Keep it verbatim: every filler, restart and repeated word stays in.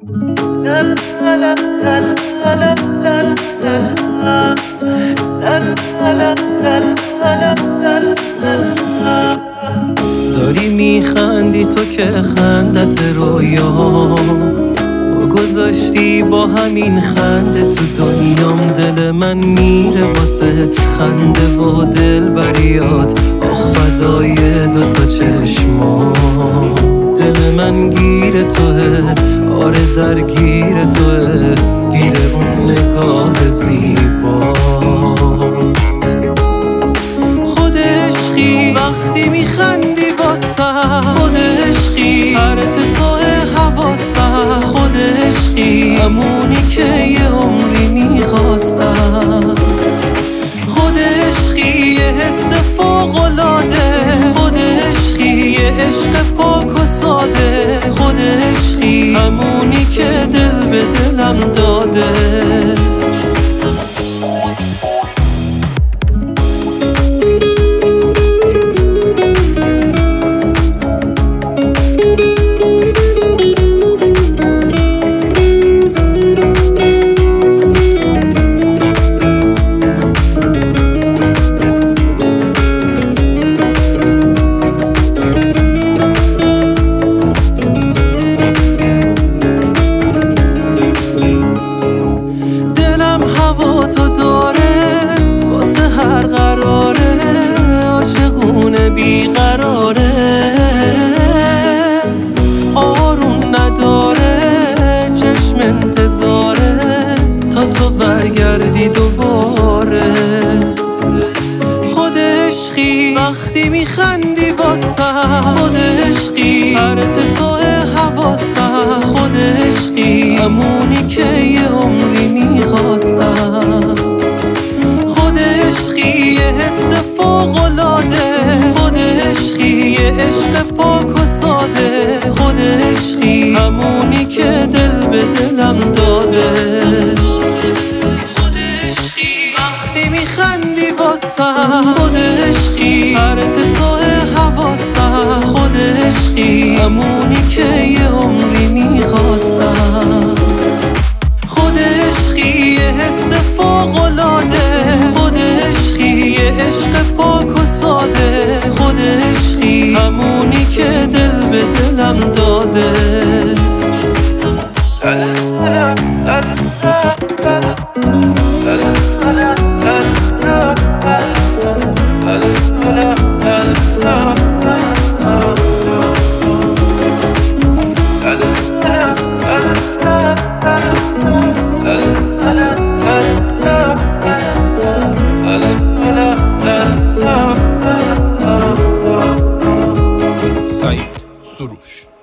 داری میخندی تو که خندت رویام گذاشتی با همین خنده تو دنیام. دل من میره واسه خنده و دل بریات، آخ فدای دوتا چشما. دل من گیر توه، آره درگیر توه، گیر اون نگاه زیبات. خود عشقی وقتی میخندی واسه، خود عشقی حرت توه حواسم، خود عشقی همونی که یه عمری میخواستم. خود عشقی یه حس فوق‌العاده، خود عشقی یه عشق پاک و ساده، خود عشقی همونی که دل به دلم داده. بیقراره آروم نداره، چشم انتظاره تا تو برگردی دوباره. خود عشقی وقتی میخندی واسه، خود عشقی حرت توه حواسم، خود عشقی همونی که یه عمری میخواستم. خود عشقی یه حس فوق‌العاده، خود عشقی یه عشق پاک و ساده، خود عشقی همونی که دل به دلم داده. خود عشقی وقتی میخندی واسه، خود عشقی حرت توه حواسم، خود عشقی همونی که یه عمری میخواستم. خود عشقی یه حس فوق‌العاده، خود عشقی یه عشق پاک و ساده، خود عشقی همونی که دل به دلم داده. سعید سروش.